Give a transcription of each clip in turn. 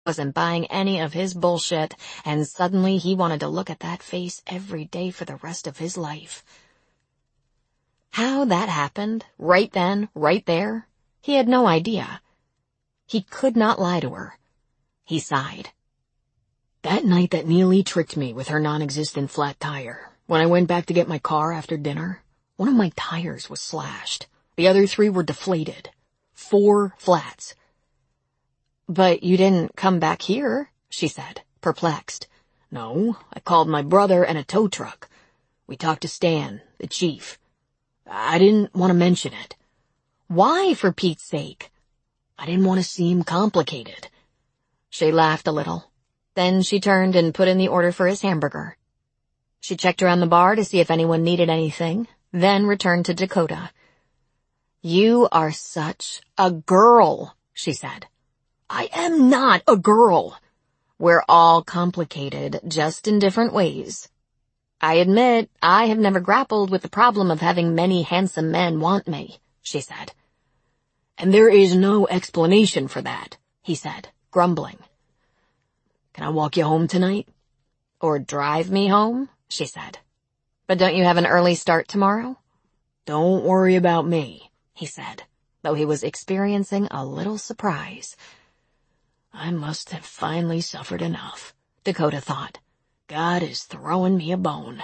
wasn't buying any of his bullshit, and suddenly he wanted to look at that face every day for the rest of his life. How that happened, right then, right there, he had no idea. He could not lie to her. He sighed. That night that Neely tricked me with her non-existent flat tire, when I went back to get my car after dinner, one of my tires was slashed. The other 3 were deflated. 4 flats. But you didn't come back here, she said, perplexed. No, I called my brother and a tow truck. We talked to Stan, the chief. I didn't want to mention it. Why, for Pete's sake? I didn't want to seem complicated. She laughed a little. Then she turned and put in the order for his hamburger. She checked around the bar to see if anyone needed anything, then returned to Dakota. You are such a girl, she said. I am not a girl. We're all complicated, just in different ways. I admit I have never grappled with the problem of having many handsome men want me, she said. And there is no explanation for that, he said, grumbling. Can I walk you home tonight? Or drive me home, she said. But don't you have an early start tomorrow? Don't worry about me, he said, though he was experiencing a little surprise. I must have finally suffered enough, Dakota thought. God is throwing me a bone.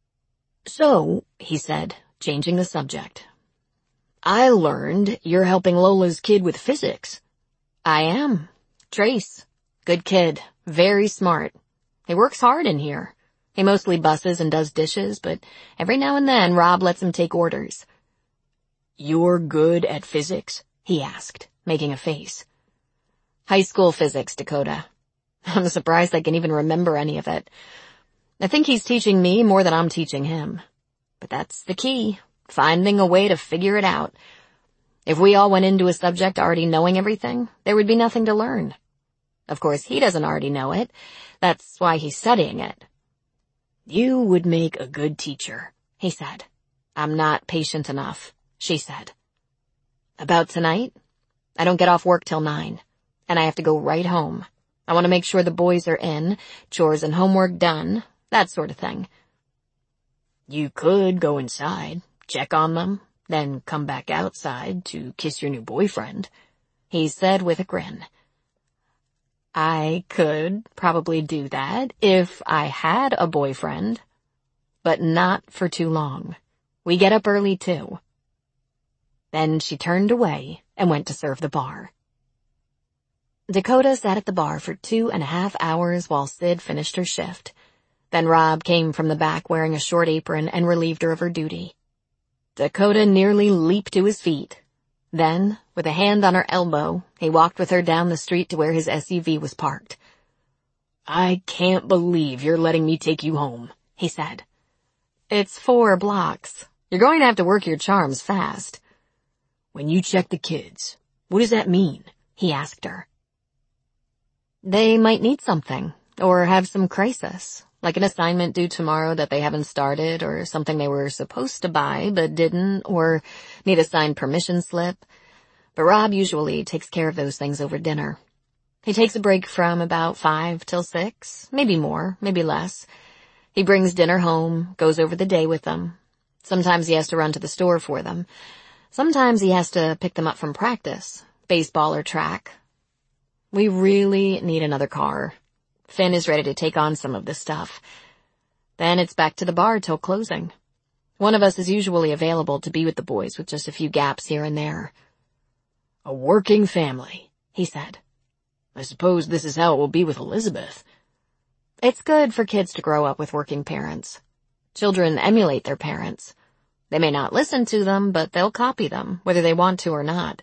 So, he said, changing the subject, I learned you're helping Lola's kid with physics. I am. Trace. Good kid. Very smart. He works hard in here. He mostly busses and does dishes, but every now and then Rob lets him take orders. You're good at physics? He asked, making a face. High school physics, Dakota. I'm surprised I can even remember any of it. I think he's teaching me more than I'm teaching him. But that's the key, finding a way to figure it out. If we all went into a subject already knowing everything, there would be nothing to learn. Of course, he doesn't already know it. That's why he's studying it. You would make a good teacher, he said. I'm not patient enough, she said. About tonight? I don't get off work till 9, and I have to go right home. I want to make sure the boys are in, chores and homework done, that sort of thing. You could go inside, check on them, then come back outside to kiss your new boyfriend, he said with a grin. I could probably do that if I had a boyfriend, but not for too long. We get up early too. Then she turned away and went to serve the bar. Dakota sat at the bar for 2.5 hours while Sid finished her shift. Then Rob came from the back wearing a short apron and relieved her of her duty. Dakota nearly leaped to his feet. Then, with a hand on her elbow, he walked with her down the street to where his SUV was parked. I can't believe you're letting me take you home, he said. It's 4 blocks. You're going to have to work your charms fast. When you check the kids, what does that mean? He asked her. They might need something, or have some crisis, like an assignment due tomorrow that they haven't started, or something they were supposed to buy but didn't, or need a signed permission slip. But Rob usually takes care of those things over dinner. He takes a break from about 5 till 6, maybe more, maybe less. He brings dinner home, goes over the day with them. Sometimes he has to run to the store for them. Sometimes he has to pick them up from practice, baseball or track. We really need another car. Finn is ready to take on some of this stuff. Then it's back to the bar till closing. One of us is usually available to be with the boys with just a few gaps here and there. A working family, he said. I suppose this is how it will be with Elizabeth. It's good for kids to grow up with working parents. Children emulate their parents. They may not listen to them, but they'll copy them, whether they want to or not.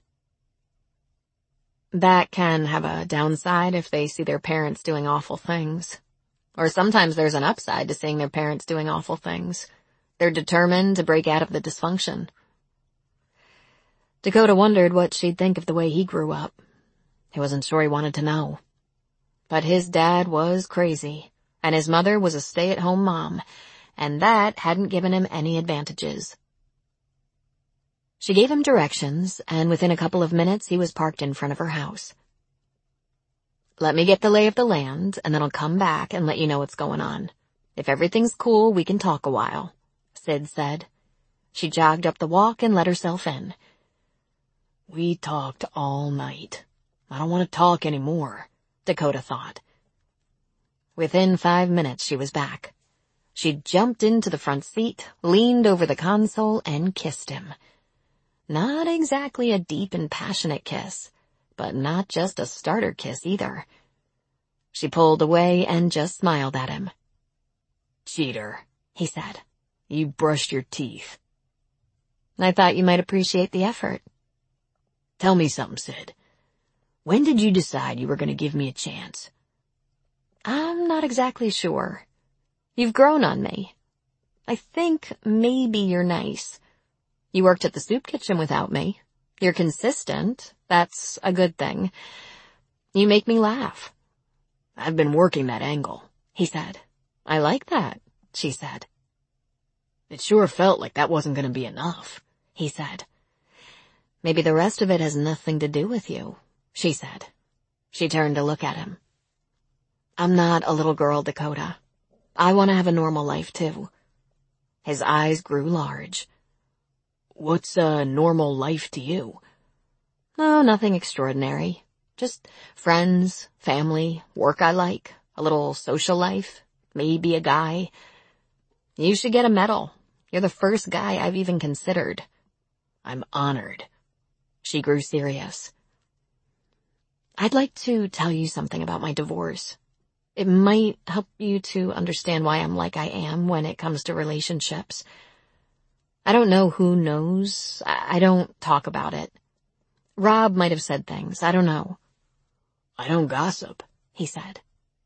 That can have a downside if they see their parents doing awful things. Or sometimes there's an upside to seeing their parents doing awful things. They're determined to break out of the dysfunction. Dakota wondered what she'd think of the way he grew up. He wasn't sure he wanted to know. But his dad was crazy, and his mother was a stay-at-home mom, and that hadn't given him any advantages. She gave him directions, and within a couple of minutes he was parked in front of her house. Let me get the lay of the land, and then I'll come back and let you know what's going on. If everything's cool, we can talk a while," Sid said. She jogged up the walk and let herself in. "We talked all night. I don't want to talk anymore," Dakota thought. Within 5 minutes, she was back. She jumped into the front seat, leaned over the console, and kissed him. Not exactly a deep and passionate kiss, but not just a starter kiss either. She pulled away and just smiled at him. "Cheater," he said. "You brushed your teeth." "I thought you might appreciate the effort." "Tell me something, Sid. When did you decide you were going to give me a chance?" "I'm not exactly sure. You've grown on me. I think maybe you're nice. You worked at the soup kitchen without me. You're consistent. That's a good thing. You make me laugh." "I've been working that angle," he said. "I like that," she said. "It sure felt like that wasn't going to be enough," he said. "Maybe the rest of it has nothing to do with you," she said. She turned to look at him. "I'm not a little girl, Dakota. I want to have a normal life, too." His eyes grew large. "What's a normal life to you?" "Oh, nothing extraordinary. Just friends, family, work I like, a little social life, maybe a guy. You should get a medal. You're the first guy I've even considered." "I'm honored." She grew serious. "I'd like to tell you something about my divorce. It might help you to understand why I'm like I am when it comes to relationships. I don't know who knows. I don't talk about it. Rob might have said things. I don't know." "I don't gossip," he said.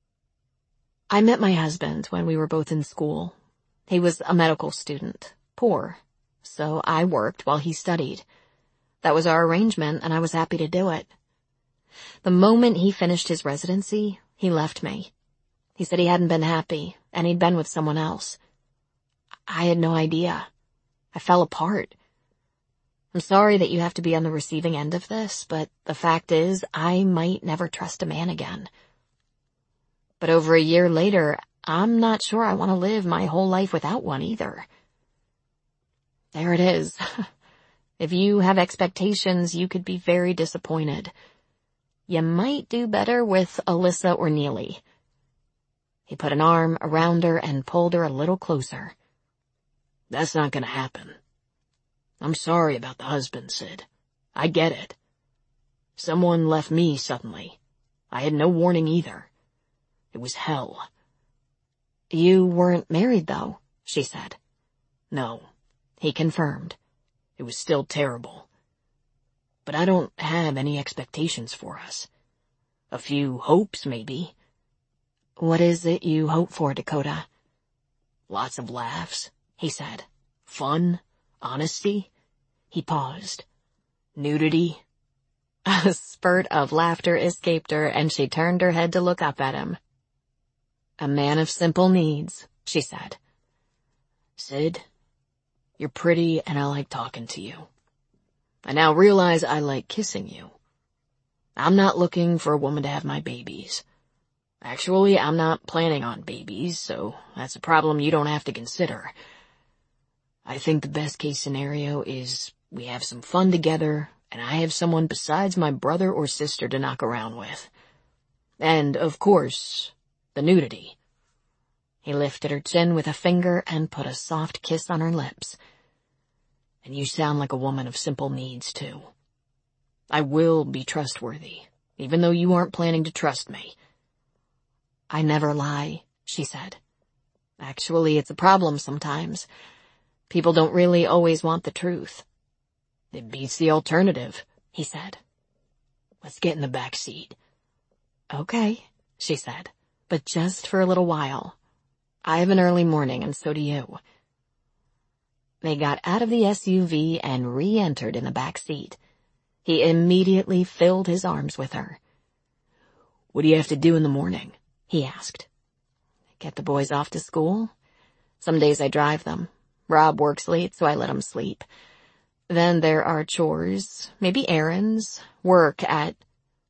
"I met my husband when we were both in school. He was a medical student, poor, so I worked while he studied. That was our arrangement, and I was happy to do it. The moment he finished his residency, he left me. He said he hadn't been happy, and he'd been with someone else. I had no idea. I fell apart. I'm sorry that you have to be on the receiving end of this, but the fact is, I might never trust a man again. But over a year later, I'm not sure I want to live my whole life without one either." There it is. If you have expectations, you could be very disappointed. You might do better with Alyssa or Neely. He put an arm around her and pulled her a little closer. "That's not going to happen. I'm sorry about the husband, Sid. I get it. Someone left me suddenly. I had no warning either. It was hell." "You weren't married, though," she said. "No," he confirmed. "It was still terrible. But I don't have any expectations for us. A few hopes, maybe." "What is it you hope for, Dakota?" "Lots of laughs," he said. "Fun, honesty." He paused. "Nudity." A spurt of laughter escaped her, and she turned her head to look up at him. "A man of simple needs," she said. "Sid, you're pretty and I like talking to you. I now realize I like kissing you. I'm not looking for a woman to have my babies. Actually, I'm not planning on babies, so that's a problem you don't have to consider. I think the best case scenario is we have some fun together and I have someone besides my brother or sister to knock around with. And, of course, the nudity." He lifted her chin with a finger and put a soft kiss on her lips. "And you sound like a woman of simple needs, too. I will be trustworthy, even though you aren't planning to trust me." "I never lie," she said. "Actually, it's a problem sometimes. People don't really always want the truth." "It beats the alternative," he said. "Let's get in the back seat." "Okay," she said, "but just for a little while. I have an early morning, and so do you." They got out of the SUV and re-entered in the back seat. He immediately filled his arms with her. "What do you have to do in the morning?" he asked. "Get the boys off to school. Some days I drive them. Rob works late, so I let him sleep. Then there are chores, maybe errands, work at..."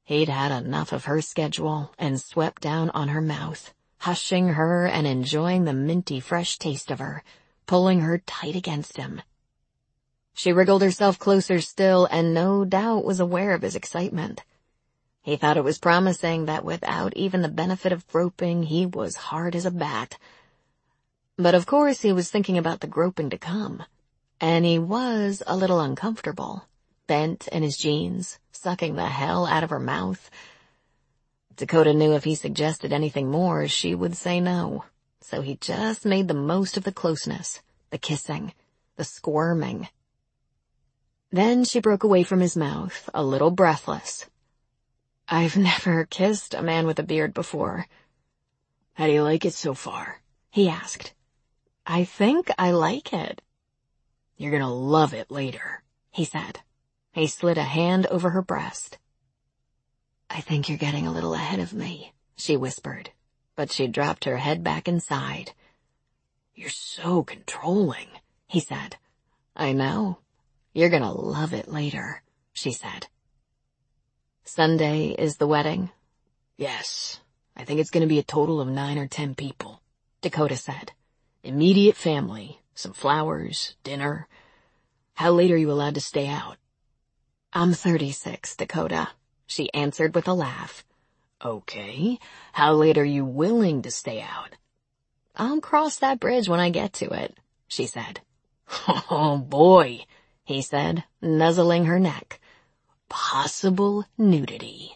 He'd had enough of her schedule and swept down on her mouth, hushing her and enjoying the minty fresh taste of her, pulling her tight against him. She wriggled herself closer still and no doubt was aware of his excitement. He thought it was promising that without even the benefit of groping, he was hard as a bat. But of course he was thinking about the groping to come, and he was a little uncomfortable, bent in his jeans, sucking the hell out of her mouth. Dakota knew if he suggested anything more, she would say no, so he just made the most of the closeness, the kissing, the squirming. Then she broke away from his mouth, a little breathless. "I've never kissed a man with a beard before." "How do you like it so far?" he asked. "I think I like it." "You're gonna love it later," he said. He slid a hand over her breast. "I think you're getting a little ahead of me," she whispered, but she dropped her head back and sighed. "You're so controlling," he said. "I know. You're gonna love it later," she said. "Sunday is the wedding?" "Yes. I think it's gonna be a total of 9 or 10 people," Dakota said. "Immediate family, some flowers, dinner. How late are you allowed to stay out?" "I'm 36, Dakota," she answered with a laugh. "Okay. How late are you willing to stay out?" "I'll cross that bridge when I get to it," she said. "Oh boy," he said, nuzzling her neck. "Possible nudity."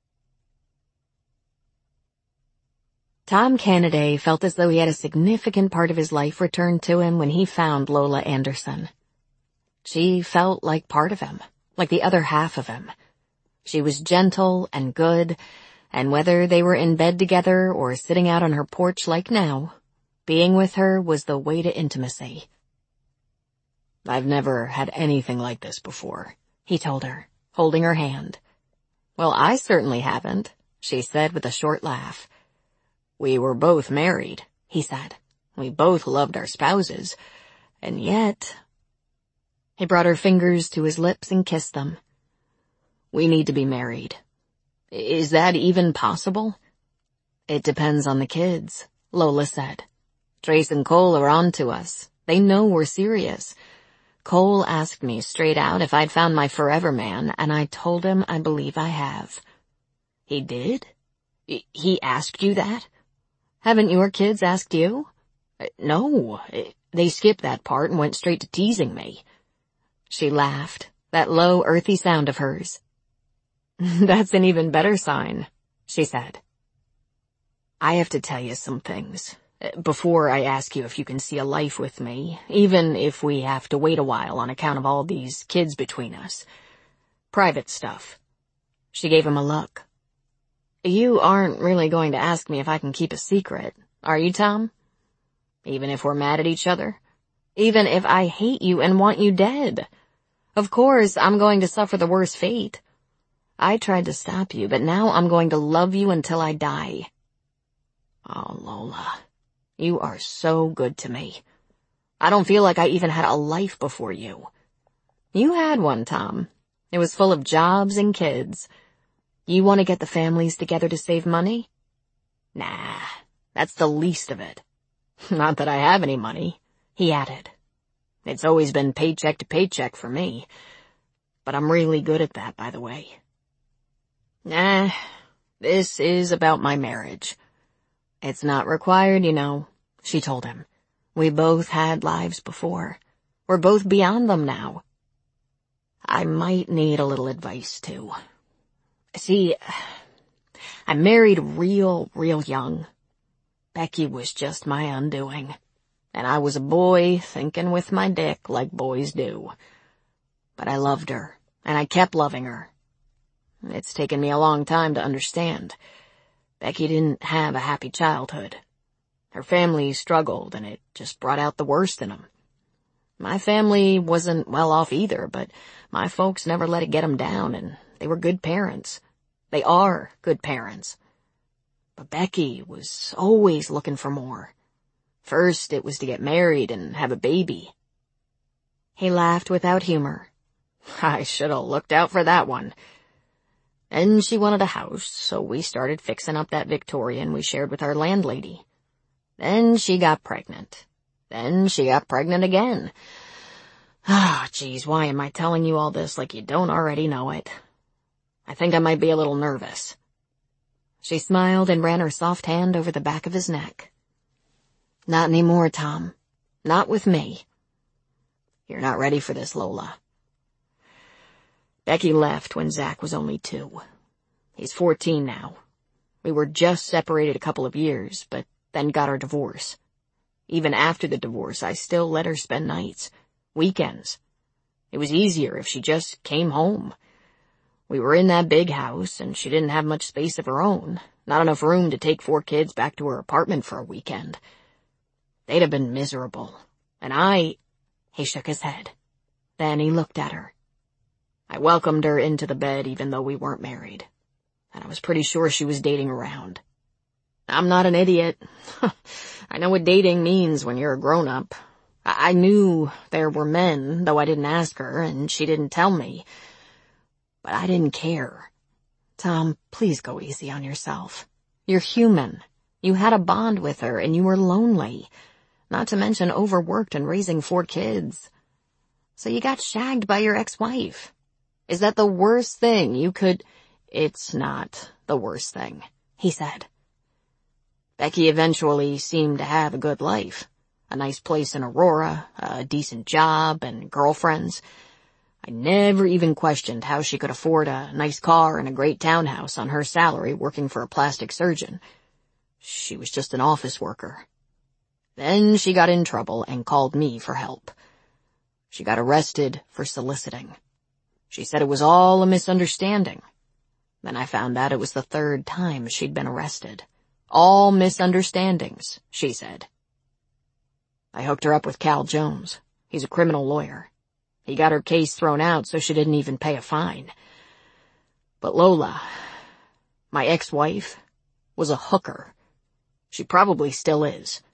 Tom Cannaday felt as though he had a significant part of his life returned to him when he found Lola Anderson. She felt like part of him, like the other half of him. She was gentle and good, and whether they were in bed together or sitting out on her porch like now, being with her was the way to intimacy. "I've never had anything like this before," he told her, holding her hand. "Well, I certainly haven't," she said with a short laugh. "We were both married," he said. "We both loved our spouses, and yet—" He brought her fingers to his lips and kissed them. "We need to be married. Is that even possible?" "It depends on the kids," Lola said. "Trace and Cole are on to us. They know we're serious. Cole asked me straight out if I'd found my forever man, and I told him I believe I have." "He did? He asked you that? Haven't your kids asked you?" "No. They skipped that part and went straight to teasing me." She laughed, that low, earthy sound of hers. "That's an even better sign," she said. "I have to tell you some things before I ask you if you can see a life with me, even if we have to wait a while on account of all these kids between us. Private stuff." She gave him a look. "You aren't really going to ask me if I can keep a secret, are you, Tom? Even if we're mad at each other? Even if I hate you and want you dead? Of course, I'm going to suffer the worst fate. I tried to stop you, but now I'm going to love you until I die." "Oh, Lola, you are so good to me. I don't feel like I even had a life before you." "You had one, Tom. It was full of jobs and kids. You want to get the families together to save money?" "Nah, that's the least of it. Not that I have any money," he added. "It's always been paycheck to paycheck for me. But I'm really good at that, by the way." "Nah, this is about my marriage." "It's not required, you know," she told him. "We both had lives before. We're both beyond them now." "I might need a little advice, too. See, I married real young. Becky was just my undoing. And I was a boy thinking with my dick like boys do. But I loved her, and I kept loving her. It's taken me a long time to understand. Becky didn't have a happy childhood. Her family struggled, and it just brought out the worst in them. My family wasn't well off either, but my folks never let it get them down, and they were good parents. They are good parents. But Becky was always looking for more. First, it was to get married and have a baby." He laughed without humor. "I should have looked out for that one." Then she wanted a house, so we started fixing up that Victorian we shared with our landlady. Then she got pregnant. Then she got pregnant again. Ah, geez, why am I telling you all this like you don't already know it? I think I might be a little nervous. She smiled and ran her soft hand over the back of his neck. Not anymore, Tom. Not with me. You're not ready for this, Lola. Becky left when Zach was only 2. He's 14 now. We were just separated a couple of years, but then got our divorce. Even after the divorce, I still let her spend nights, weekends. It was easier if she just came home. We were in that big house, and she didn't have much space of her own, not enough room to take 4 kids back to her apartment for a weekend. They'd have been miserable, and He shook his head. Then he looked at her. I welcomed her into the bed even though we weren't married, and I was pretty sure she was dating around. I'm not an idiot. I know what dating means when you're a grown-up. I knew there were men, though I didn't ask her, and she didn't tell me. But I didn't care. Tom, please go easy on yourself. You're human. You had a bond with her, and you were lonely. Not to mention overworked and raising 4 kids. So you got shagged by your ex-wife. Is that the worst thing you could— It's not the worst thing, he said. Becky eventually seemed to have a good life. A nice place in Aurora, a decent job, and girlfriends. I never even questioned how she could afford a nice car and a great townhouse on her salary working for a plastic surgeon. She was just an office worker. Then she got in trouble and called me for help. She got arrested for soliciting. She said it was all a misunderstanding. Then I found out it was the 3rd time she'd been arrested. All misunderstandings, she said. I hooked her up with Cal Jones. He's a criminal lawyer. He got her case thrown out so she didn't even pay a fine. But Lola, my ex-wife, was a hooker. She probably still is.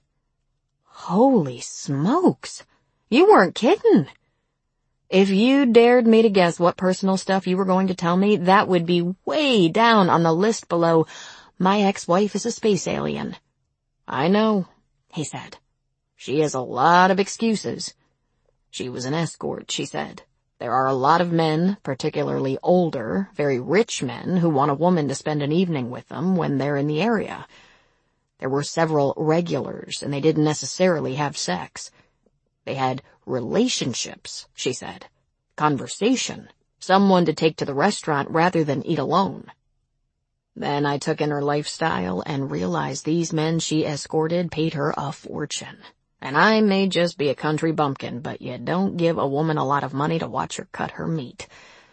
Holy smokes! You weren't kidding! If you dared me to guess what personal stuff you were going to tell me, that would be way down on the list below, my ex-wife is a space alien. I know, he said. She has a lot of excuses. She was an escort, she said. There are a lot of men, particularly older, very rich men, who want a woman to spend an evening with them when they're in the area. There were several regulars, and they didn't necessarily have sex. They had relationships, she said. Conversation. Someone to take to the restaurant rather than eat alone. Then I took in her lifestyle and realized these men she escorted paid her a fortune. And I may just be a country bumpkin, but you don't give a woman a lot of money to watch her cut her meat.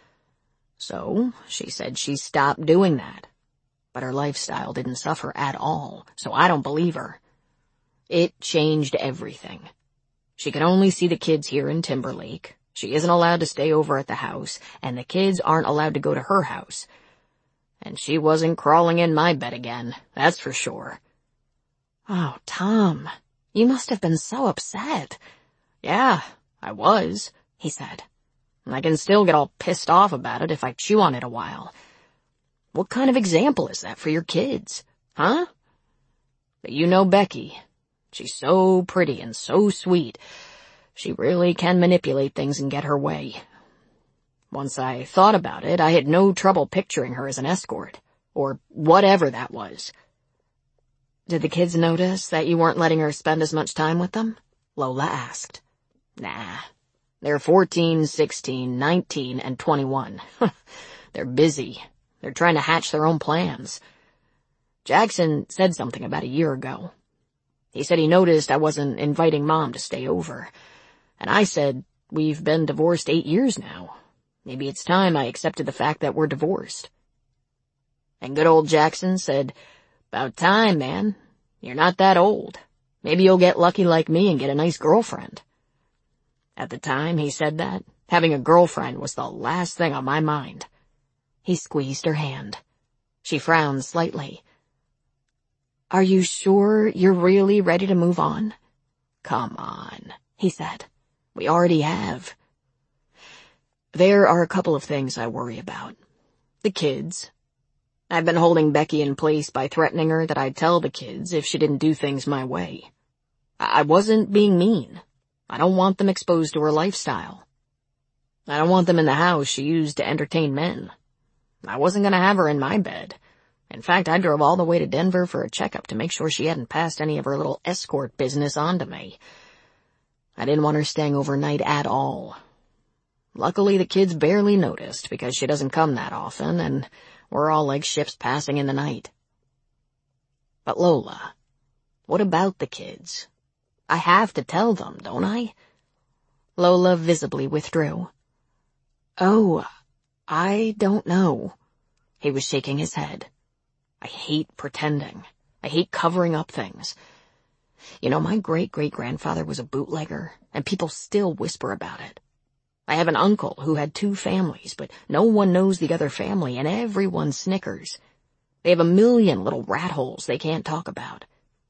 So, she said she stopped doing that. But her lifestyle didn't suffer at all, so I don't believe her. It changed everything. She can only see the kids here in Timberlake. She isn't allowed to stay over at the house, and the kids aren't allowed to go to her house. And she wasn't crawling in my bed again, that's for sure. Oh, Tom, you must have been so upset. Yeah, I was, he said. And I can still get all pissed off about it if I chew on it a while. What kind of example is that for your kids, huh? But you know Becky. She's so pretty and so sweet. She really can manipulate things and get her way. Once I thought about it, I had no trouble picturing her as an escort, or whatever that was. Did the kids notice that you weren't letting her spend as much time with them? Lola asked. Nah. They're 14, 16, 19, and 21. They're busy. They're trying to hatch their own plans. Jackson said something about a year ago. He said he noticed I wasn't inviting Mom to stay over. And I said, we've been divorced 8 years now. Maybe it's time I accepted the fact that we're divorced. And good old Jackson said, about time, man. You're not that old. Maybe you'll get lucky like me and get a nice girlfriend. At the time he said that, having a girlfriend was the last thing on my mind. He squeezed her hand. She frowned slightly. Are you sure you're really ready to move on? Come on, he said. We already have. There are a couple of things I worry about. The kids, I've been holding Becky in place by threatening her that I'd tell the kids if she didn't do things my way. I wasn't being mean. I don't want them exposed to her lifestyle. I don't want them in the house she used to entertain men. I wasn't gonna have her in my bed. In fact, I drove all the way to Denver for a checkup to make sure she hadn't passed any of her little escort business on to me. I didn't want her staying overnight at all. Luckily, the kids barely noticed because she doesn't come that often, and we're all like ships passing in the night. But Lola, what about the kids? I have to tell them, don't I? Lola visibly withdrew. Oh, I don't know. He was shaking his head. I hate pretending. I hate covering up things. You know, my great-great-grandfather was a bootlegger, and people still whisper about it. I have an uncle who had 2 families, but no one knows the other family, and everyone snickers. They have a million little rat holes they can't talk about.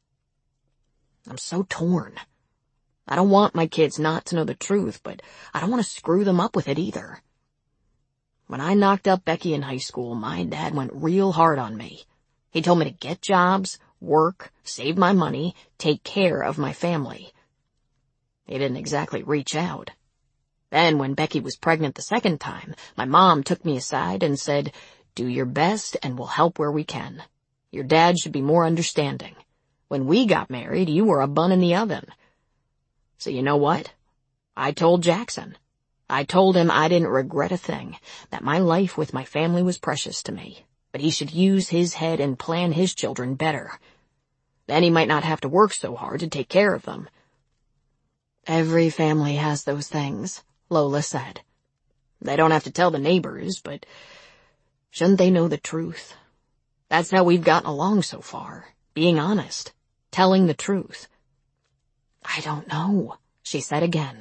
I'm so torn. I don't want my kids not to know the truth, but I don't want to screw them up with it either. When I knocked up Becky in high school, my dad went real hard on me. He told me to get jobs, work, save my money, take care of my family. He didn't exactly reach out. Then when Becky was pregnant the second time, my mom took me aside and said, "Do your best and we'll help where we can. Your dad should be more understanding. When we got married, you were a bun in the oven." So you know what? I told Jackson. I told him I didn't regret a thing, that my life with my family was precious to me, but he should use his head and plan his children better. Then he might not have to work so hard to take care of them. Every family has those things, Lola said. They don't have to tell the neighbors, but shouldn't they know the truth? That's how we've gotten along so far, being honest, telling the truth. I don't know, she said again.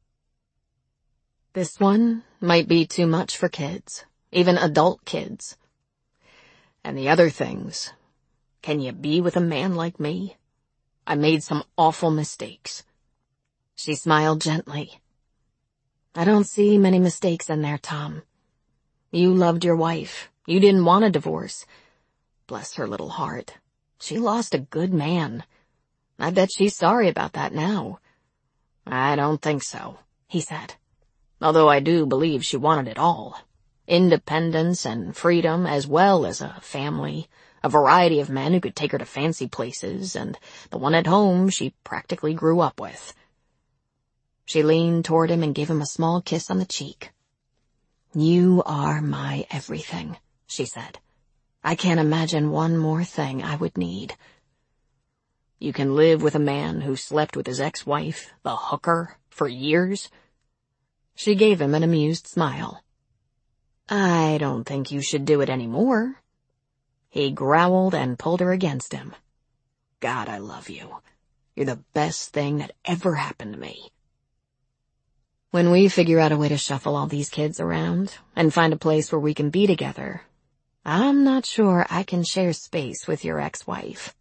This one might be too much for kids, even adult kids. And the other things, can you be with a man like me? I made some awful mistakes. She smiled gently. I don't see many mistakes in there, Tom. You loved your wife. You didn't want a divorce. Bless her little heart. She lost a good man. I bet she's sorry about that now. I don't think so, he said. Although I do believe she wanted it all. Independence and freedom, as well as a family, a variety of men who could take her to fancy places, and the one at home she practically grew up with. She leaned toward him and gave him a small kiss on the cheek. You are my everything, she said. I can't imagine one more thing I would need. You can live with a man who slept with his ex-wife, the hooker, for years? She gave him an amused smile. I don't think you should do it anymore. He growled and pulled her against him. God, I love you. You're the best thing that ever happened to me. When we figure out a way to shuffle all these kids around and find a place where we can be together, I'm not sure I can share space with your ex-wife.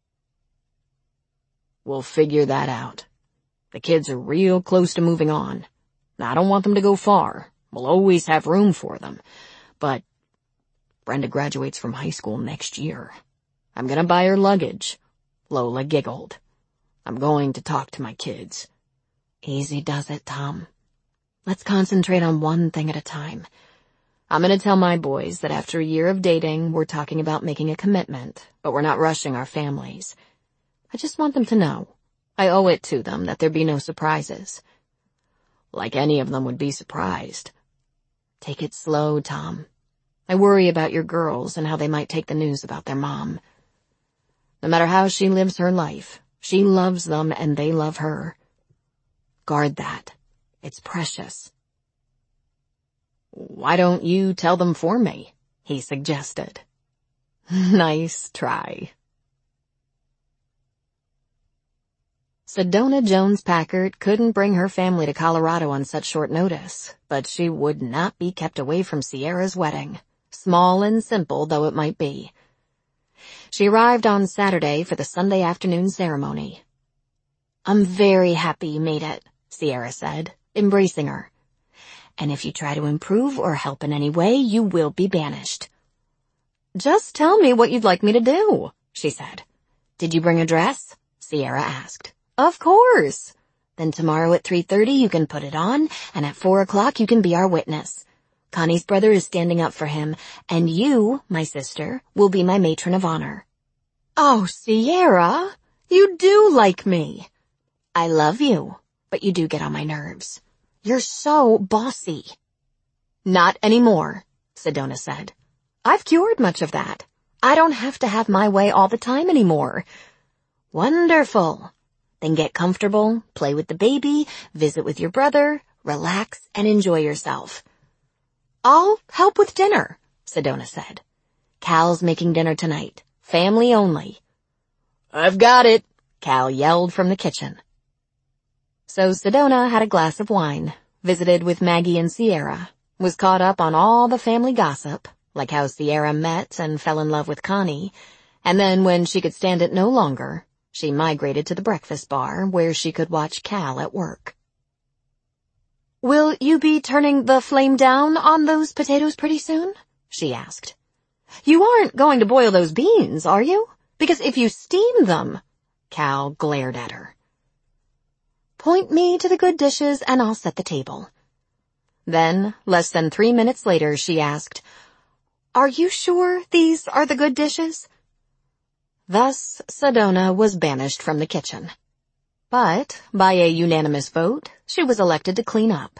We'll figure that out. The kids are real close to moving on. I don't want them to go far. We'll always have room for them. But Brenda graduates from high school next year. I'm gonna buy her luggage. Lola giggled. I'm going to talk to my kids. Easy does it, Tom. Let's concentrate on one thing at a time. I'm gonna tell my boys that after a year of dating, we're talking about making a commitment, but we're not rushing our families. I just want them to know. I owe it to them that there be no surprises. Like any of them would be surprised. Take it slow, Tom. I worry about your girls and how they might take the news about their mom. No matter how she lives her life, she loves them and they love her. Guard that. It's precious. Why don't you tell them for me? He suggested. Nice try. Sedona Jones-Packard couldn't bring her family to Colorado on such short notice, but she would not be kept away from Sierra's wedding, small and simple though it might be. She arrived on Saturday for the Sunday afternoon ceremony. I'm very happy you made it, Sierra said, embracing her. And if you try to improve or help in any way, you will be banished. Just tell me what you'd like me to do, she said. Did you bring a dress? Sierra asked. Of course. Then tomorrow at 3:30 you can put it on, and at 4 o'clock you can be our witness. Connie's brother is standing up for him, and you, my sister, will be my matron of honor. Oh, Sierra, you do like me. I love you, but you do get on my nerves. You're so bossy. Not anymore, Sedona said. I've cured much of that. I don't have to have my way all the time anymore. Wonderful. Then get comfortable, play with the baby, visit with your brother, relax, and enjoy yourself. I'll help with dinner, Sedona said. Cal's making dinner tonight. Family only. I've got it, Cal yelled from the kitchen. So Sedona had a glass of wine, visited with Maggie and Sierra, was caught up on all the family gossip, like how Sierra met and fell in love with Connie, and then when she could stand it no longer, she migrated to the breakfast bar where she could watch Cal at work. Will you be turning the flame down on those potatoes pretty soon? She asked. You aren't going to boil those beans, are you? Because if you steam them... Cal glared at her. Point me to the good dishes and I'll set the table. Then, less than 3 minutes later, she asked, Are you sure these are the good dishes? Thus, Sedona was banished from the kitchen. But, by a unanimous vote, she was elected to clean up.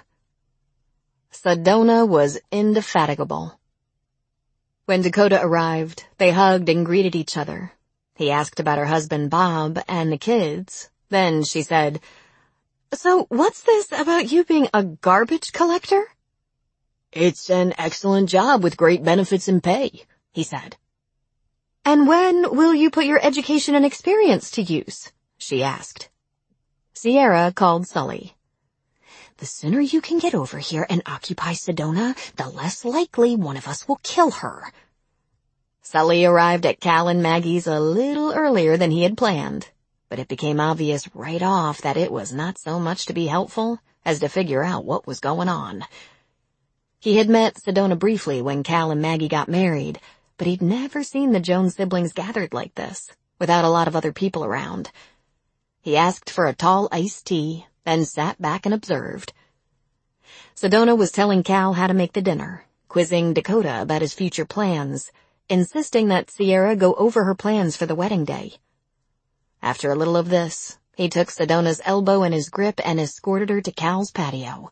Sedona was indefatigable. When Dakota arrived, they hugged and greeted each other. He asked about her husband Bob and the kids. Then she said, So what's this about you being a garbage collector? It's an excellent job with great benefits and pay, he said. And when will you put your education and experience to use? She asked. Sierra called Sully. The sooner you can get over here and occupy Sedona, the less likely one of us will kill her. Sully arrived at Cal and Maggie's a little earlier than he had planned, but it became obvious right off that it was not so much to be helpful as to figure out what was going on. He had met Sedona briefly when Cal and Maggie got married, but he'd never seen the Jones siblings gathered like this, without a lot of other people around. He asked for a tall iced tea, then sat back and observed. Sedona was telling Cal how to make the dinner, quizzing Dakota about his future plans, insisting that Sierra go over her plans for the wedding day. After a little of this, he took Sedona's elbow in his grip and escorted her to Cal's patio.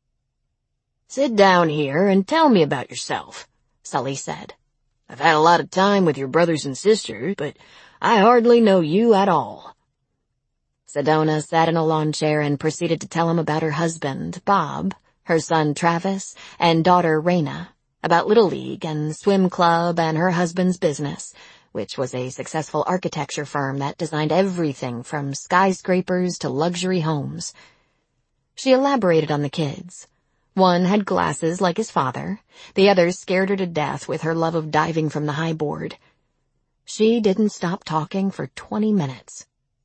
Sit down here and tell me about yourself, Sully said. I've had a lot of time with your brothers and sisters, but I hardly know you at all. Sedona sat in a lawn chair and proceeded to tell him about her husband, Bob, her son Travis, and daughter Raina, about Little League and swim club and her husband's business, which was a successful architecture firm that designed everything from skyscrapers to luxury homes. She elaborated on the kids. One had glasses like his father, the other scared her to death with her love of diving from the high board. She didn't stop talking for 20 minutes.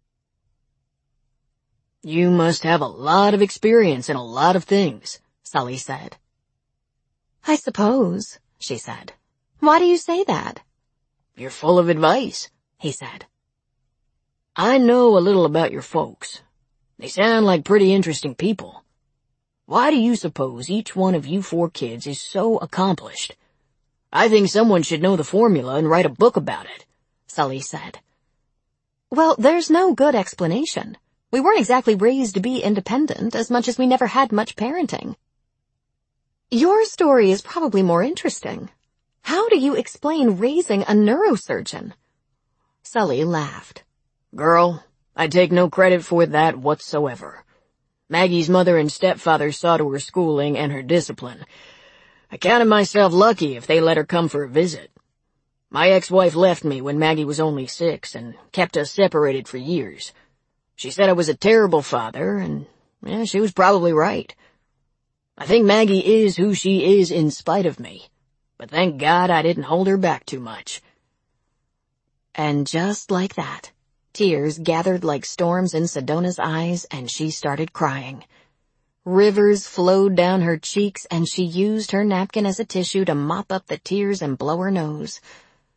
You must have a lot of experience in a lot of things, Sully said. I suppose, she said. Why do you say that? You're full of advice, he said. I know a little about your folks. They sound like pretty interesting people. Why do you suppose each one of you 4 kids is so accomplished? I think someone should know the formula and write a book about it, Sully said. Well, there's no good explanation. We weren't exactly raised to be independent as much as we never had much parenting. Your story is probably more interesting. How do you explain raising a neurosurgeon? Sully laughed. Girl, I take no credit for that whatsoever. Maggie's mother and stepfather saw to her schooling and her discipline. I counted myself lucky if they let her come for a visit. My ex-wife left me when Maggie was only 6 and kept us separated for years. She said I was a terrible father, and she was probably right. I think Maggie is who she is in spite of me, but thank God I didn't hold her back too much. And just like that, tears gathered like storms in Sedona's eyes, and she started crying. Rivers flowed down her cheeks, and she used her napkin as a tissue to mop up the tears and blow her nose.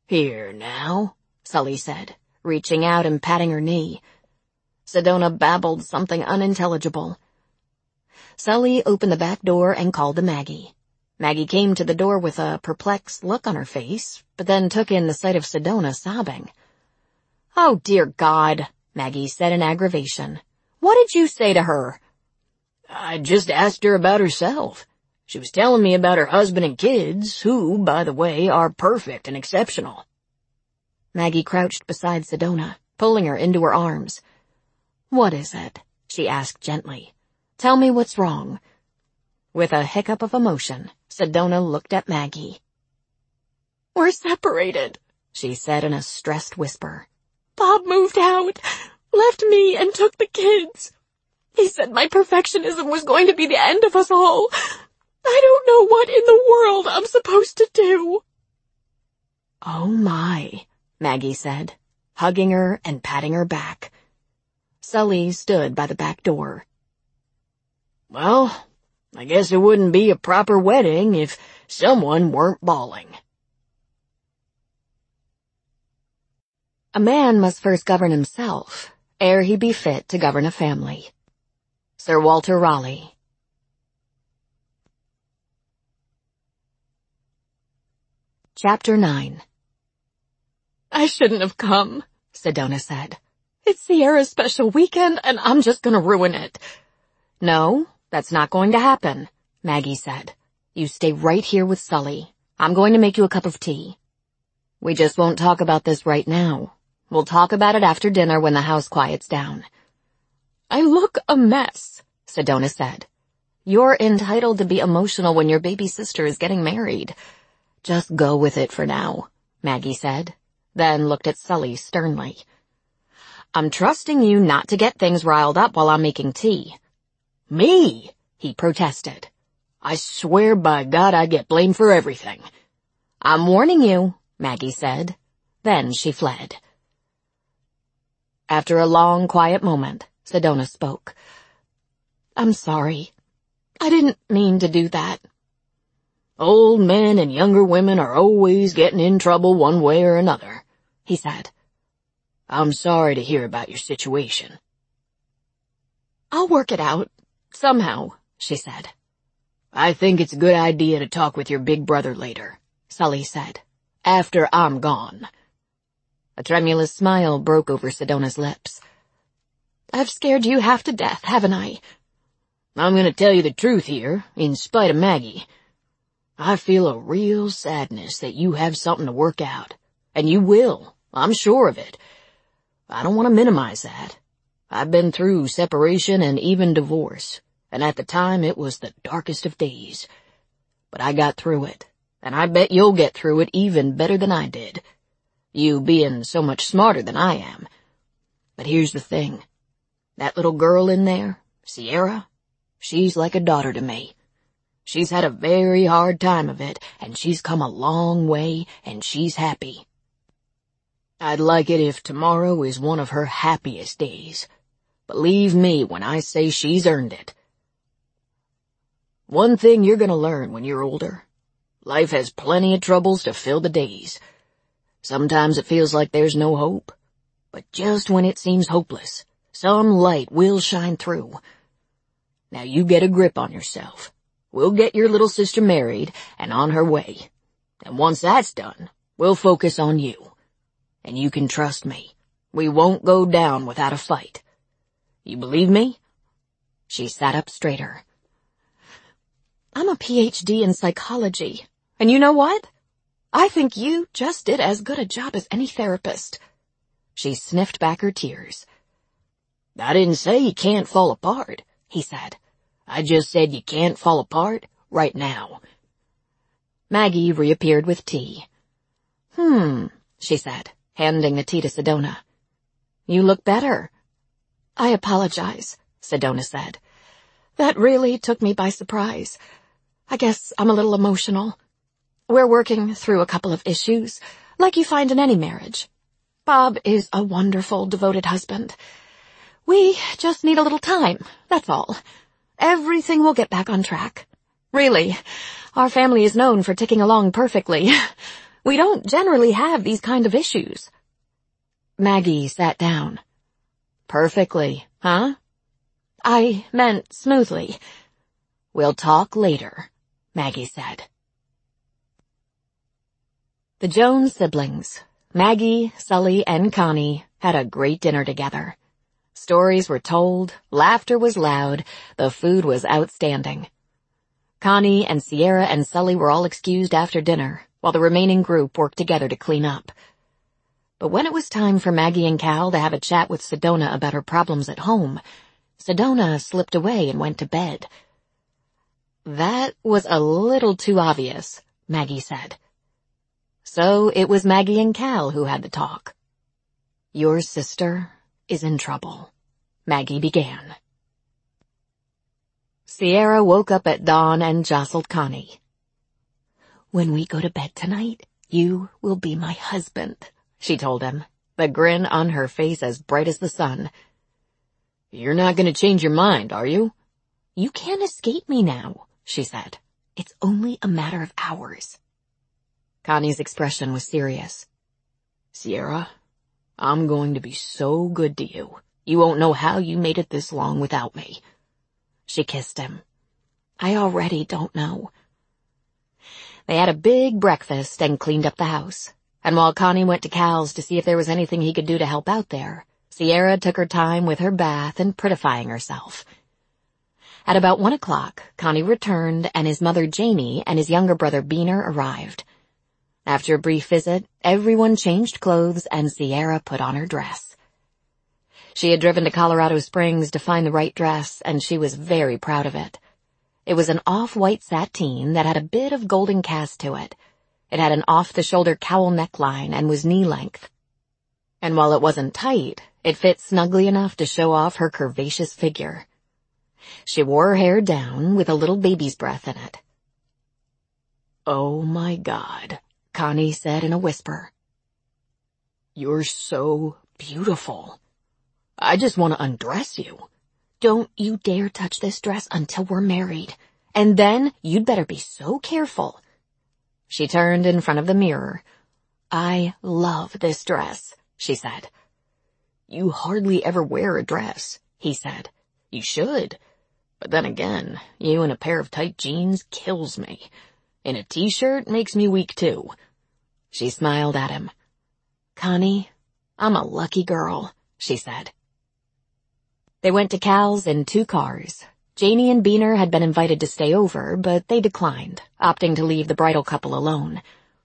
"Here now," Sully said, reaching out and patting her knee. Sedona babbled something unintelligible. Sully opened the back door and called to Maggie. Maggie came to the door with a perplexed look on her face, but then took in the sight of Sedona sobbing. "Oh, dear God," Maggie said in aggravation. "What did you say to her?" "I just asked her about herself. She was telling me about her husband and kids, who, by the way, are perfect and exceptional." Maggie crouched beside Sedona, pulling her into her arms. "What is it?" she asked gently. "Tell me what's wrong." With a hiccup of emotion, Sedona looked at Maggie. "We're separated," she said in a stressed whisper. "Bob moved out, left me, and took the kids. He said my perfectionism was going to be the end of us all. I don't know what in the world I'm supposed to do." "Oh my," Maggie said, hugging her and patting her back. Sully stood by the back door. "Well, I guess it wouldn't be a proper wedding if someone weren't bawling." A man must first govern himself, ere he be fit to govern a family. Sir Walter Raleigh. Chapter 9. "I shouldn't have come," Sedona said. "It's Sierra's special weekend, and I'm just gonna ruin it." "No, that's not going to happen," Maggie said. "You stay right here with Sully. I'm going to make you a cup of tea. We just won't talk about this right now. We'll talk about it after dinner when the house quiets down." "I look a mess," Sedona said. "You're entitled to be emotional when your baby sister is getting married. Just go with it for now," Maggie said, then looked at Sully sternly. "I'm trusting you not to get things riled up while I'm making tea." "Me?" he protested. "I swear by God I get blamed for everything." "I'm warning you," Maggie said. Then she fled. After a long, quiet moment, Sedona spoke. "I'm sorry. I didn't mean to do that." "Old men and younger women are always getting in trouble one way or another," he said. "I'm sorry to hear about your situation." "I'll work it out, somehow," she said. "I think it's a good idea to talk with your big brother later," Sully said. "After I'm gone." A tremulous smile broke over Sedona's lips. "I've scared you half to death, haven't I?" "I'm going to tell you the truth here, in spite of Maggie. I feel a real sadness that you have something to work out. And you will, I'm sure of it. I don't want to minimize that. I've been through separation and even divorce, and at the time it was the darkest of days. But I got through it, and I bet you'll get through it even better than I did. You being so much smarter than I am. But here's the thing. That little girl in there, Sierra, she's like a daughter to me. She's had a very hard time of it, and she's come a long way, and she's happy. I'd like it if tomorrow is one of her happiest days. Believe me when I say she's earned it. One thing you're gonna learn when you're older. Life has plenty of troubles to fill the days. Sometimes it feels like there's no hope, but just when it seems hopeless, some light will shine through. Now you get a grip on yourself. We'll get your little sister married and on her way. And once that's done, we'll focus on you. And you can trust me. We won't go down without a fight. You believe me?" She sat up straighter. "I'm a PhD in psychology, and you know what? I think you just did as good a job as any therapist." She sniffed back her tears. "I didn't say you can't fall apart," he said. "I just said you can't fall apart right now." Maggie reappeared with tea. She said, handing the tea to Sedona. "You look better." "I apologize," Sedona said. "That really took me by surprise. I guess I'm a little emotional. We're working through a couple of issues, like you find in any marriage. Bob is a wonderful, devoted husband. We just need a little time, that's all. Everything will get back on track. Really, our family is known for ticking along perfectly. We don't generally have these kind of issues. Maggie sat down. Perfectly, huh? I meant smoothly. We'll talk later, Maggie said. The Jones siblings, Maggie, Sully, and Connie, had a great dinner together. Stories were told, laughter was loud, the food was outstanding. Connie and Sierra and Sully were all excused after dinner, while the remaining group worked together to clean up. But when it was time for Maggie and Cal to have a chat with Sedona about her problems at home, Sedona slipped away and went to bed. That was a little too obvious, Maggie said. So it was Maggie and Cal who had the talk. Your sister is in trouble, Maggie began. Sierra woke up at dawn and jostled Connie. When we go to bed tonight, you will be my husband, she told him, the grin on her face as bright as the sun. You're not going to change your mind, are you? You can't escape me now, she said. It's only a matter of hours. Connie's expression was serious. Sierra, I'm going to be so good to you. You won't know how you made it this long without me. She kissed him. I already don't know. They had a big breakfast and cleaned up the house. And while Connie went to Cal's to see if there was anything he could do to help out there, Sierra took her time with her bath and prettifying herself. At about 1 o'clock, Connie returned and his mother Janie and his younger brother Beaner arrived. After a brief visit, everyone changed clothes and Sierra put on her dress. She had driven to Colorado Springs to find the right dress, and she was very proud of it. It was an off-white sateen that had a bit of golden cast to it. It had an off-the-shoulder cowl neckline and was knee-length. And while it wasn't tight, it fit snugly enough to show off her curvaceous figure. She wore her hair down with a little baby's breath in it. Oh my God, Connie said in a whisper. You're so beautiful. I just want to undress you. Don't you dare touch this dress until we're married. And then you'd better be so careful. She turned in front of the mirror. I love this dress, she said. You hardly ever wear a dress, he said. You should. But then again, you in a pair of tight jeans kills me. In a t-shirt makes me weak too. She smiled at him. Connie, I'm a lucky girl, she said. They went to Cal's in 2 cars. Janie and Beaner had been invited to stay over, but they declined, opting to leave the bridal couple alone.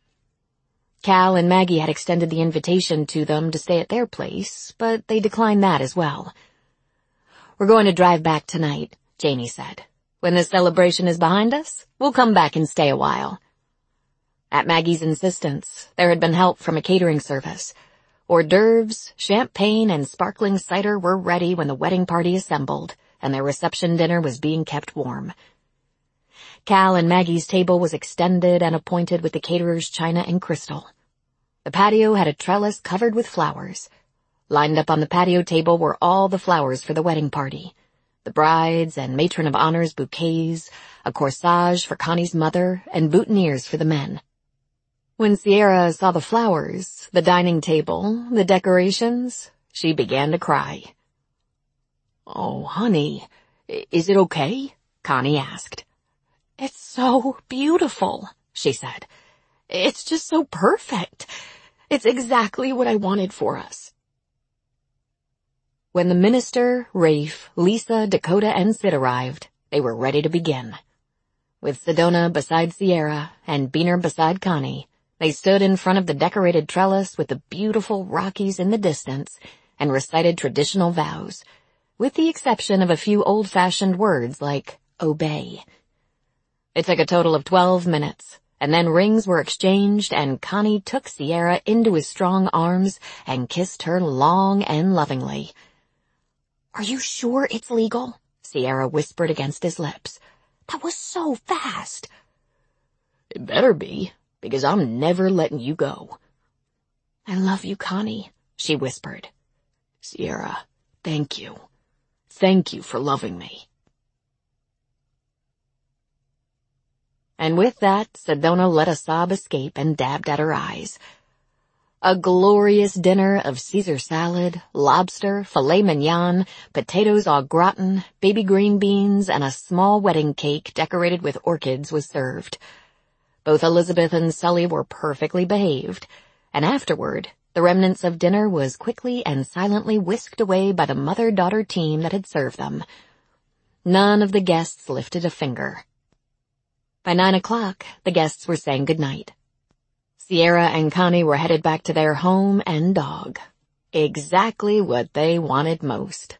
Cal and Maggie had extended the invitation to them to stay at their place, but they declined that as well. We're going to drive back tonight, Janie said. When this celebration is behind us, we'll come back and stay a while. At Maggie's insistence, there had been help from a catering service. Hors d'oeuvres, champagne, and sparkling cider were ready when the wedding party assembled, and their reception dinner was being kept warm. Cal and Maggie's table was extended and appointed with the caterer's china and crystal. The patio had a trellis covered with flowers. Lined up on the patio table were all the flowers for the wedding party. The bride's and matron of honor's bouquets, a corsage for Connie's mother, and boutonnieres for the men. When Sierra saw the flowers, the dining table, the decorations, she began to cry. Oh, honey, is it okay? Connie asked. It's so beautiful, she said. It's just so perfect. It's exactly what I wanted for us. When the minister, Rafe, Lisa, Dakota, and Sid arrived, they were ready to begin. With Sedona beside Sierra and Beaner beside Connie, they stood in front of the decorated trellis with the beautiful Rockies in the distance and recited traditional vows, with the exception of a few old-fashioned words like obey. It took a total of 12 minutes, and then rings were exchanged and Connie took Sierra into his strong arms and kissed her long and lovingly. Are you sure it's legal? Sierra whispered against his lips. That was so fast. It better be, because I'm never letting you go. I love you, Connie, she whispered. Sierra, thank you. Thank you for loving me. And with that, Sedona let a sob escape and dabbed at her eyes. A glorious dinner of Caesar salad, lobster, filet mignon, potatoes au gratin, baby green beans, and a small wedding cake decorated with orchids was served. Both Elizabeth and Sully were perfectly behaved, and afterward, the remnants of dinner was quickly and silently whisked away by the mother-daughter team that had served them. None of the guests lifted a finger. By 9 o'clock, the guests were saying goodnight. Sierra and Connie were headed back to their home and dog. Exactly what they wanted most.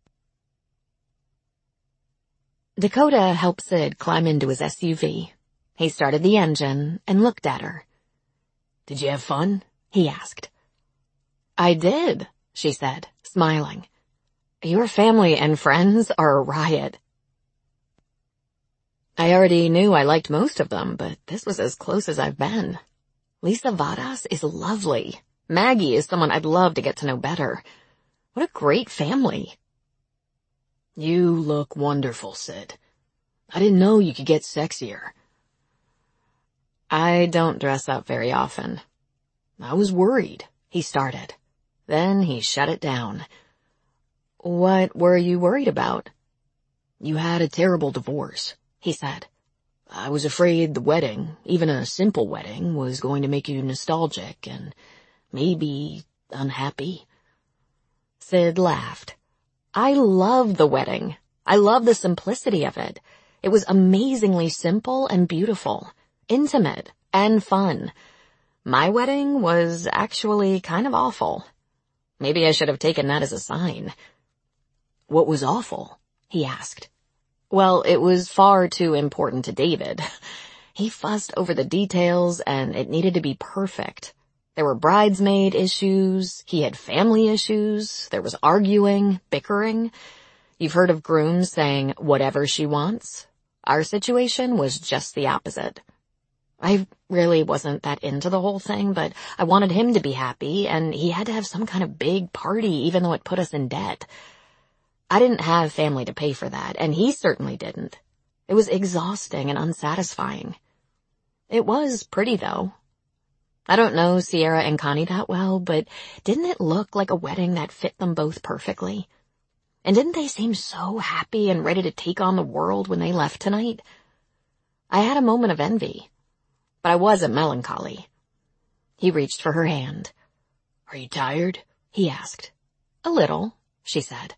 Dakota helped Sid climb into his SUV. He started the engine and looked at her. "Did you have fun?" he asked. "I did," she said, smiling. "Your family and friends are a riot." "I already knew I liked most of them, but this was as close as I've been. Lisa Vadas is lovely. Maggie is someone I'd love to get to know better. What a great family." "You look wonderful, Sid. I didn't know you could get sexier." "I don't dress up very often." "I was worried," he started. Then he shut it down. "What were you worried about?" "You had a terrible divorce," he said. "I was afraid the wedding, even a simple wedding, was going to make you nostalgic and maybe unhappy." Sid laughed. "I love the wedding. I love the simplicity of it. It was amazingly simple and beautiful, intimate and fun. My wedding was actually kind of awful. Maybe I should have taken that as a sign." "What was awful?" he asked. "Well, it was far too important to David. He fussed over the details, and it needed to be perfect. There were bridesmaid issues, he had family issues, there was arguing, bickering. You've heard of grooms saying, 'whatever she wants'? Our situation was just the opposite. I really wasn't that into the whole thing, but I wanted him to be happy, and he had to have some kind of big party even though it put us in debt. I didn't have family to pay for that, and he certainly didn't. It was exhausting and unsatisfying. It was pretty, though. I don't know Sierra and Connie that well, but didn't it look like a wedding that fit them both perfectly? And didn't they seem so happy and ready to take on the world when they left tonight? I had a moment of envy, but I wasn't melancholy." He reached for her hand. "Are you tired?" he asked. "A little," she said.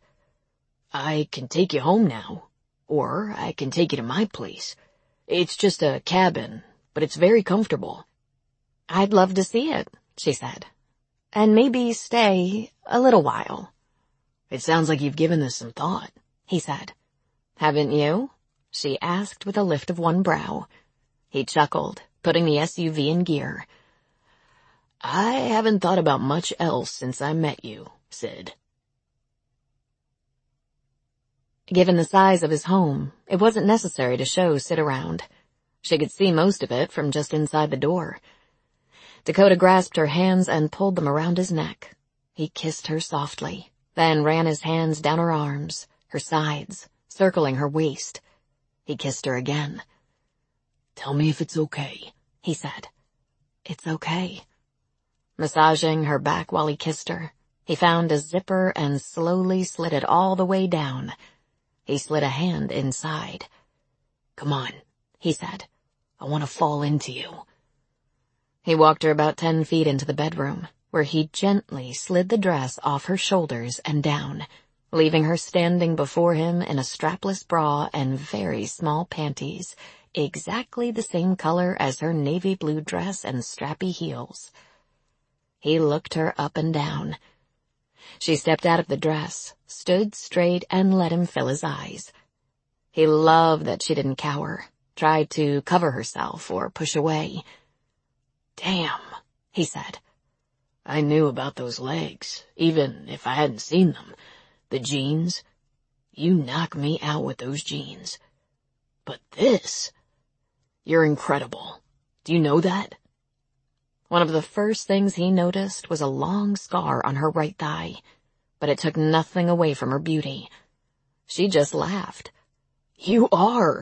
"I can take you home now, or I can take you to my place. It's just a cabin, but it's very comfortable." "I'd love to see it," she said, "and maybe stay a little while." "It sounds like you've given this some thought," he said. "Haven't you?" she asked with a lift of one brow. He chuckled, putting the SUV in gear. "I haven't thought about much else since I met you, Sid." Given the size of his home, it wasn't necessary to show Sid around. She could see most of it from just inside the door. Dakota grasped her hands and pulled them around his neck. He kissed her softly, then ran his hands down her arms, her sides, circling her waist. He kissed her again. "Tell me if it's okay," he said. "It's okay." Massaging her back while he kissed her, he found a zipper and slowly slid it all the way down. He slid a hand inside. "Come on," he said. "I want to fall into you." He walked her about 10 feet into the bedroom, where he gently slid the dress off her shoulders and down, leaving her standing before him in a strapless bra and very small panties, exactly the same color as her navy blue dress and strappy heels. He looked her up and down. She stepped out of the dress, stood straight, and let him fill his eyes. He loved that she didn't cower, tried to cover herself or push away. "Damn," he said. "I knew about those legs, even if I hadn't seen them. The jeans. You knock me out with those jeans. But this, you're incredible. Do you know that?" One of the first things he noticed was a long scar on her right thigh, but it took nothing away from her beauty. She just laughed. "You are.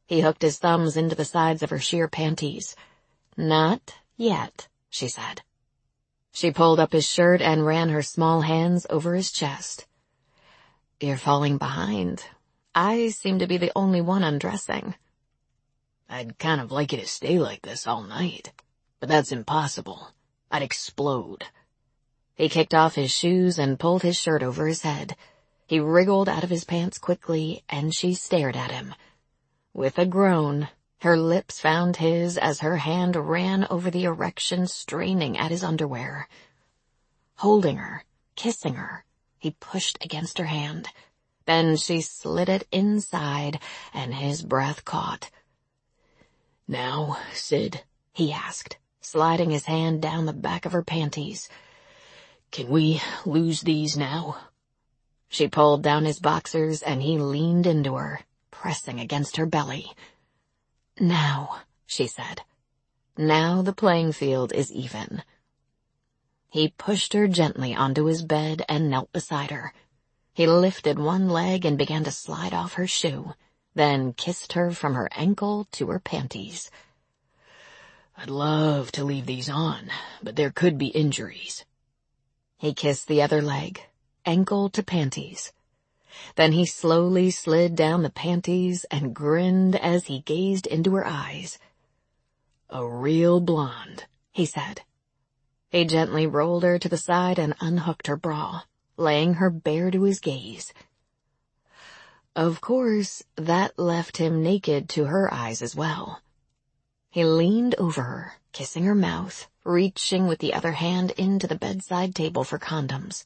He hooked his thumbs into the sides of her sheer panties. "Not yet," she said. She pulled up his shirt and ran her small hands over his chest. "You're falling behind. I seem to be the only one undressing." "I'd kind of like you to stay like this all night, but that's impossible. I'd explode." He kicked off his shoes and pulled his shirt over his head. He wriggled out of his pants quickly, and she stared at him. With a groan, her lips found his as her hand ran over the erection, straining at his underwear. Holding her, kissing her, he pushed against her hand. Then she slid it inside, and his breath caught. "Now, Sid," he asked, sliding his hand down the back of her panties. "Can we lose these now?" She pulled down his boxers, and he leaned into her, pressing against her belly. "Now," she said. "Now the playing field is even." He pushed her gently onto his bed and knelt beside her. He lifted one leg and began to slide off her shoe, then kissed her from her ankle to her panties. "I'd love to leave these on, but there could be injuries." He kissed the other leg, ankle to panties. Then he slowly slid down the panties and grinned as he gazed into her eyes. "A real blonde," he said. He gently rolled her to the side and unhooked her bra, laying her bare to his gaze. Of course, that left him naked to her eyes as well. He leaned over her, kissing her mouth, reaching with the other hand into the bedside table for condoms.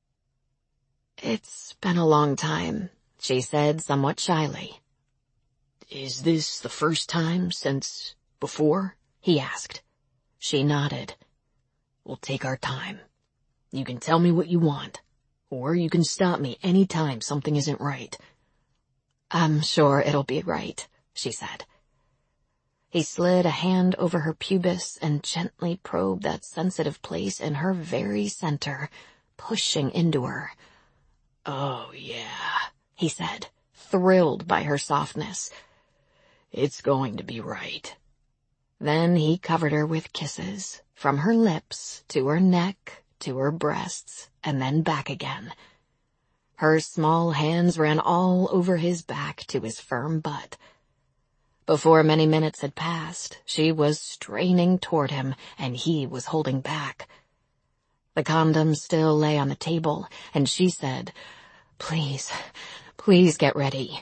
"It's been a long time," she said somewhat shyly. "Is this the first time since before?" he asked. She nodded. "We'll take our time. You can tell me what you want, or you can stop me any time something isn't right." "I'm sure it'll be right," she said. He slid a hand over her pubis and gently probed that sensitive place in her very center, pushing into her. "Oh, yeah," he said, thrilled by her softness. "It's going to be right." Then he covered her with kisses, from her lips to her neck to her breasts, and then back again. Her small hands ran all over his back to his firm butt. Before many minutes had passed, she was straining toward him, and he was holding back. The condom still lay on the table, and she said, "Please, please get ready."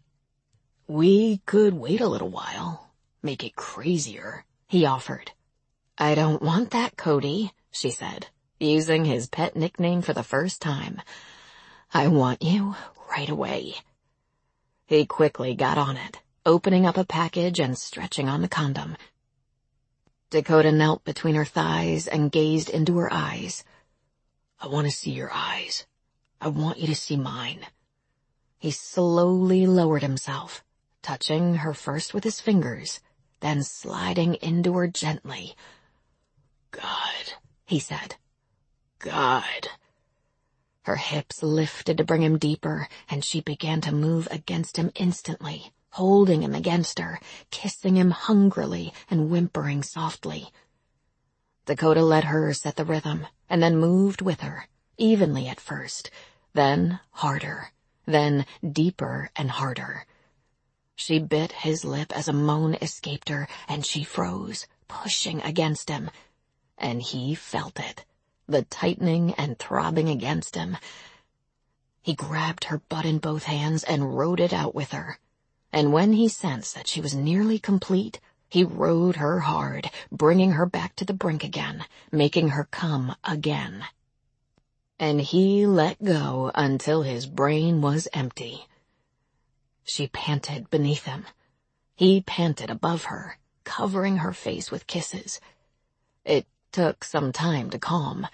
"We could wait a little while, make it crazier," he offered. "I don't want that, Cody," she said, using his pet nickname for the first time. "I want you right away." He quickly got on it, opening up a package and stretching on the condom. Dakota knelt between her thighs and gazed into her eyes. "I want to see your eyes. I want you to see mine." He slowly lowered himself, touching her first with his fingers, then sliding into her gently. "God," he said. "God." Her hips lifted to bring him deeper, and she began to move against him instantly, holding him against her, kissing him hungrily and whimpering softly. Dakota let her set the rhythm, and then moved with her, evenly at first, then harder, then deeper and harder. She bit his lip as a moan escaped her, and she froze, pushing against him. And he felt it, the tightening and throbbing against him. He grabbed her butt in both hands and rode it out with her. And when he sensed that she was nearly complete, he rode her hard, bringing her back to the brink again, making her come again. And he let go until his brain was empty. She panted beneath him. He panted above her, covering her face with kisses. It took some time to calm.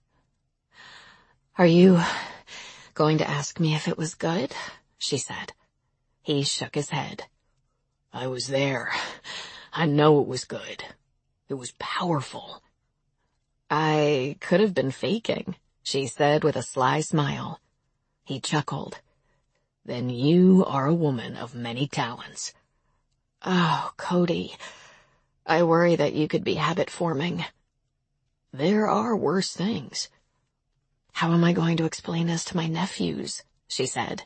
"Are you going to ask me if it was good?" she said. He shook his head. "I was there. I know it was good. It was powerful." "I could have been faking," she said with a sly smile. He chuckled. "Then you are a woman of many talents." Oh, Cody, I worry that you could be habit-forming. There are worse things. How am I going to explain this to my nephews? She said.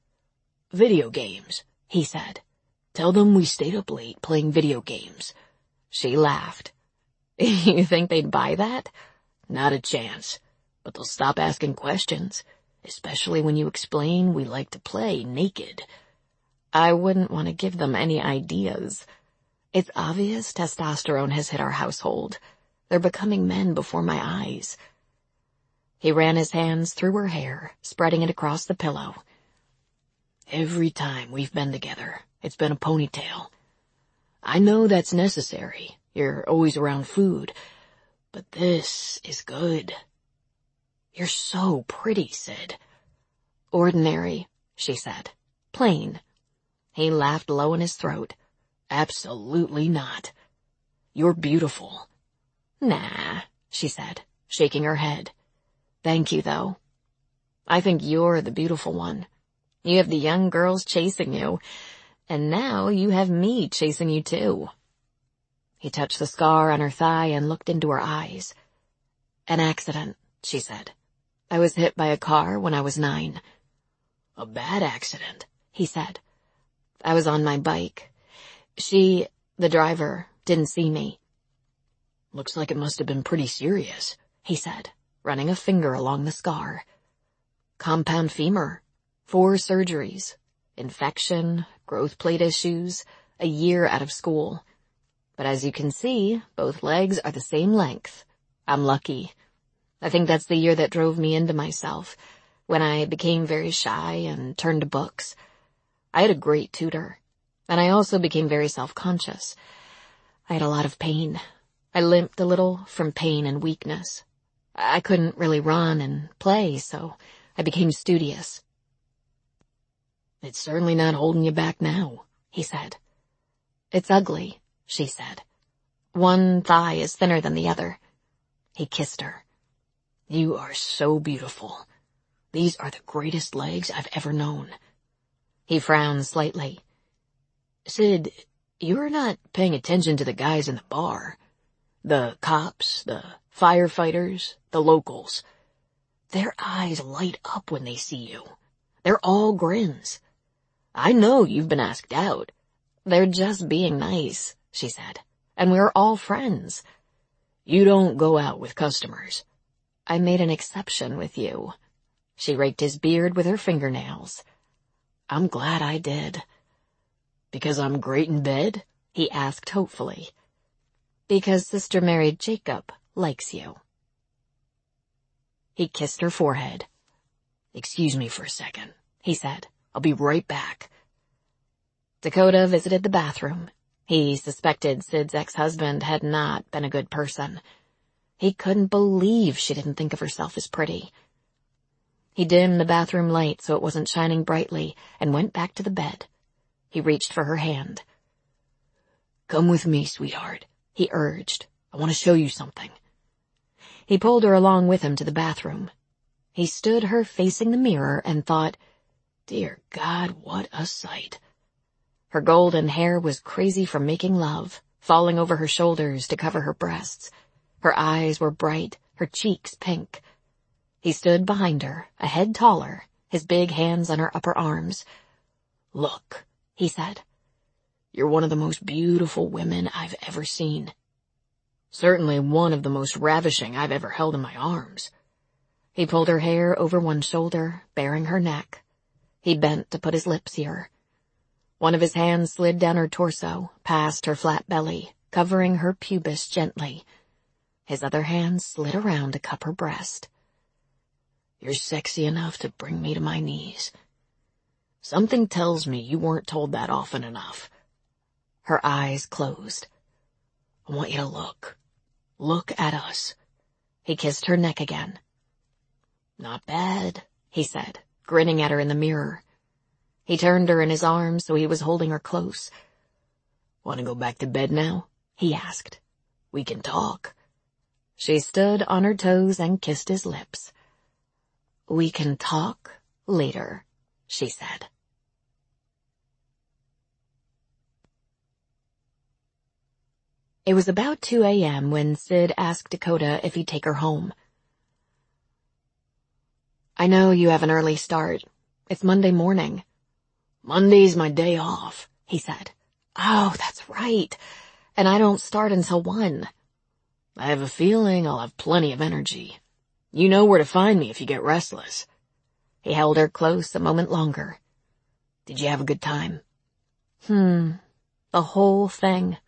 Video games, he said. Tell them we stayed up late playing video games. She laughed. You think they'd buy that? Not a chance. But they'll stop asking questions, especially when you explain we like to play naked. I wouldn't want to give them any ideas. It's obvious testosterone has hit our household. They're becoming men before my eyes. He ran his hands through her hair, spreading it across the pillow. Every time we've been together, it's been a ponytail. I know that's necessary. You're always around food. But this is good. You're so pretty, Sid. Ordinary, she said. Plain. He laughed low in his throat. Absolutely not. You're beautiful. Nah, she said, shaking her head. Thank you, though. I think you're the beautiful one. You have the young girls chasing you, and now you have me chasing you too. He touched the scar on her thigh and looked into her eyes. An accident, she said. I was hit by a car when I was 9. A bad accident, he said. I was on my bike. The driver, didn't see me. Looks like it must have been pretty serious, he said, running a finger along the scar. Compound femur, 4 surgeries, infection, growth plate issues, a year out of school. But as you can see, both legs are the same length. I'm lucky. I think that's the year that drove me into myself, when I became very shy and turned to books. I had a great tutor, and I also became very self-conscious. I had a lot of pain. I limped a little from pain and weakness. I couldn't really run and play, so I became studious. It's certainly not holding you back now, he said. It's ugly, she said. One thigh is thinner than the other. He kissed her. You are so beautiful. These are the greatest legs I've ever known. He frowned slightly. Sid, you're not paying attention to the guys in the bar. The cops, the firefighters, the locals. Their eyes light up when they see you. They're all grins. I know you've been asked out. They're just being nice, she said, and we're all friends. You don't go out with customers. I made an exception with you. She raked his beard with her fingernails. I'm glad I did. Because I'm great in bed? He asked hopefully. Because Sister Mary Jacob likes you. He kissed her forehead. Excuse me for a second, he said. I'll be right back. Dakota visited the bathroom. He suspected Sid's ex-husband had not been a good person. He couldn't believe she didn't think of herself as pretty. He dimmed the bathroom light so it wasn't shining brightly and went back to the bed. He reached for her hand. Come with me, sweetheart, he urged. I want to show you something. He pulled her along with him to the bathroom. He stood her facing the mirror and thought, dear God, what a sight. Her golden hair was crazy from making love, falling over her shoulders to cover her breasts. Her eyes were bright, her cheeks pink. He stood behind her, a head taller, his big hands on her upper arms. Look, he said. You're one of the most beautiful women I've ever seen. Certainly one of the most ravishing I've ever held in my arms. He pulled her hair over one shoulder, baring her neck. He bent to put his lips here. One of his hands slid down her torso, past her flat belly, covering her pubis gently. His other hand slid around to cup her breast. You're sexy enough to bring me to my knees. Something tells me you weren't told that often enough. Her eyes closed. I want you to look. Look at us. He kissed her neck again. Not bad, he said, grinning at her in the mirror. He turned her in his arms so he was holding her close. Want to go back to bed now? He asked. We can talk. She stood on her toes and kissed his lips. We can talk later, she said. It was about 2 a.m. when Sid asked Dakota if he'd take her home. I know you have an early start. It's Monday morning. Monday's my day off, he said. Oh, that's right. And I don't start until 1. I have a feeling I'll have plenty of energy. You know where to find me if you get restless. He held her close a moment longer. Did you have a good time? The whole thing.